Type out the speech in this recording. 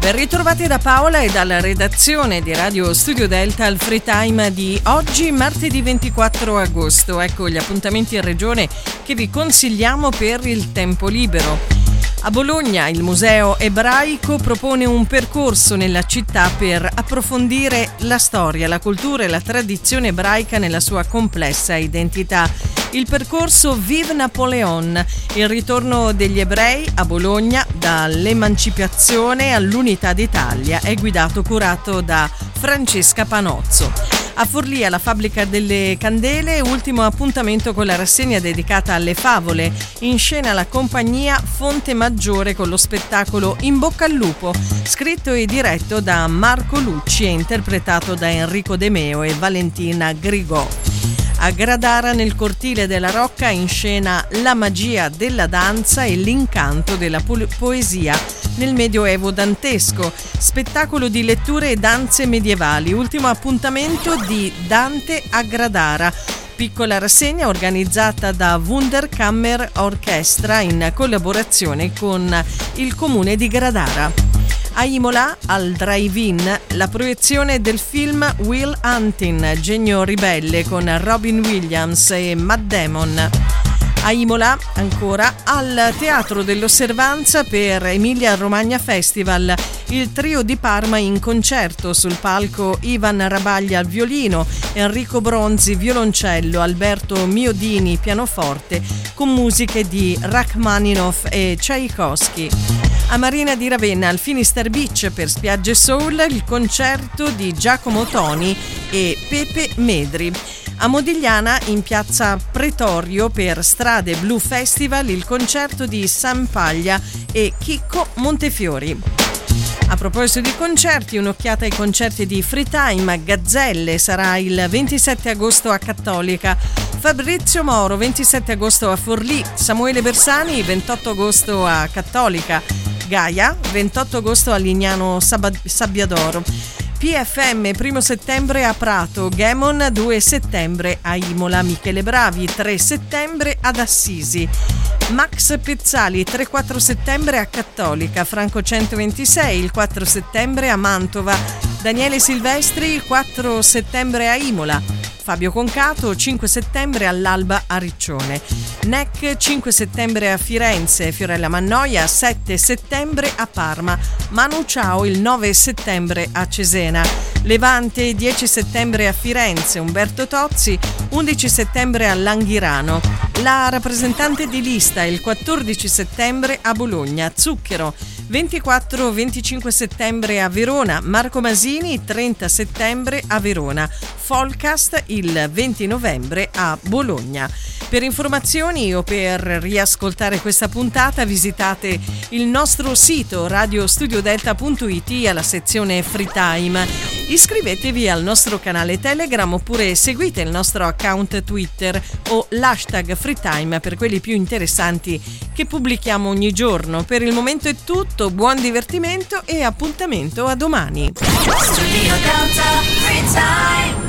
Ben ritrovati da Paola e dalla redazione di Radio Studio Delta al Free Time di oggi, martedì 24 agosto. Ecco gli appuntamenti in regione che vi consigliamo per il tempo libero. A Bologna il Museo Ebraico propone un percorso nella città per approfondire la storia, la cultura e la tradizione ebraica nella sua complessa identità. Il percorso Vive Napoleon, il ritorno degli ebrei a Bologna dall'emancipazione all'unità d'Italia, è curato da Francesca Panozzo. A Forlì, alla Fabbrica delle Candele, ultimo appuntamento con la rassegna dedicata alle favole. In scena la compagnia Fonte Maggiore con lo spettacolo In bocca al lupo, scritto e diretto da Marco Lucci e interpretato da Enrico De Meo e Valentina Grigò. A Gradara, nel cortile della Rocca, in scena la magia della danza e l'incanto della poesia nel Medioevo dantesco, spettacolo di letture e danze medievali, ultimo appuntamento di Dante a Gradara, piccola rassegna organizzata da Wunderkammer Orchestra in collaborazione con il comune di Gradara. A Imola, al Drive-In, la proiezione del film Will Hunting, Genio ribelle con Robin Williams e Matt Damon. A Imola, ancora, al Teatro dell'Osservanza per Emilia Romagna Festival, il trio di Parma in concerto, sul palco Ivan Rabaglia al violino, Enrico Bronzi violoncello, Alberto Miodini pianoforte, con musiche di Rachmaninoff e Tchaikovsky. A Marina di Ravenna, al Finisterre Beach per Spiagge Soul, il concerto di Giacomo Toni e Pepe Medri. A Modigliana, in piazza Pretorio per Strade Blu Festival, il concerto di Sam Paglia e Chicco Montefiori. A proposito di concerti, un'occhiata ai concerti di Free Time. Gazzelle sarà il 27 agosto a Cattolica, Fabrizio Moro 27 agosto a Forlì, Samuele Bersani 28 agosto a Cattolica, Gaia 28 agosto a Lignano Sabbiadoro, PFM 1 settembre a Prato, Gemon 2 settembre a Imola, Michele Bravi 3 settembre ad Assisi, Max Pezzali 3-4 settembre a Cattolica, Franco 126 il 4 settembre a Mantova, Daniele Silvestri il 4 settembre a Imola, Fabio Concato 5 settembre all'Alba a Riccione, NEC 5 settembre a Firenze, Fiorella Mannoia 7 settembre a Parma, Manu Ciao il 9 settembre a Cesena, Levante 10 settembre a Firenze, Umberto Tozzi 11 settembre a Langhirano, la rappresentante di lista il 14 settembre a Bologna, Zucchero 24-25 settembre a Verona, Marco Masini 30 settembre a Verona, Folcast il 20 novembre a Bologna. Per informazioni o per riascoltare questa puntata visitate il nostro sito radiostudiodelta.it alla sezione Free Time. Iscrivetevi al nostro canale Telegram oppure seguite il nostro account Twitter o l'hashtag Free Time per quelli più interessanti che pubblichiamo ogni giorno. Per il momento è tutto, buon divertimento e appuntamento a domani. Studio Delta Free Time.